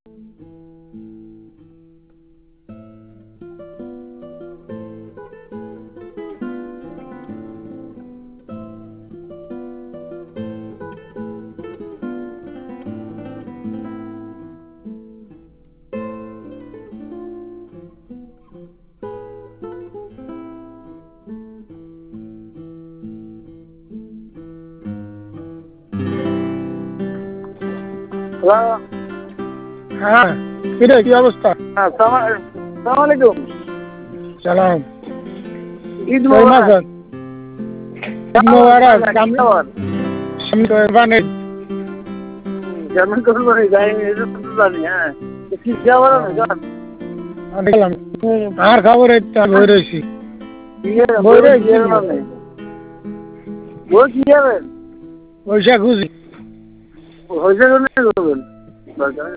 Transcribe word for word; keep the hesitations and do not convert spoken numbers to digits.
Hello. হ্যাঁ, কিরে কি অবস্থা? হ্যাঁ, সালাম সালাম আলাইকুম। সালাম। ঈদ কই মোবারক। মাছ? ঈদ মোবারক। কি খবর? সামনে কোরবানি। জার্মান কোরবানি যাইনি, এটা তো জানি। হ্যাঁ, কি খবর না জান? দেখলাম আর খবর এই তো বই রয়েছি। বিয়ে বই বিয়ে রয়েছি। বিয়ে মানে বই কি যাবেন? পয়সা খুঁজি। হয়েছে কোনে করবেন?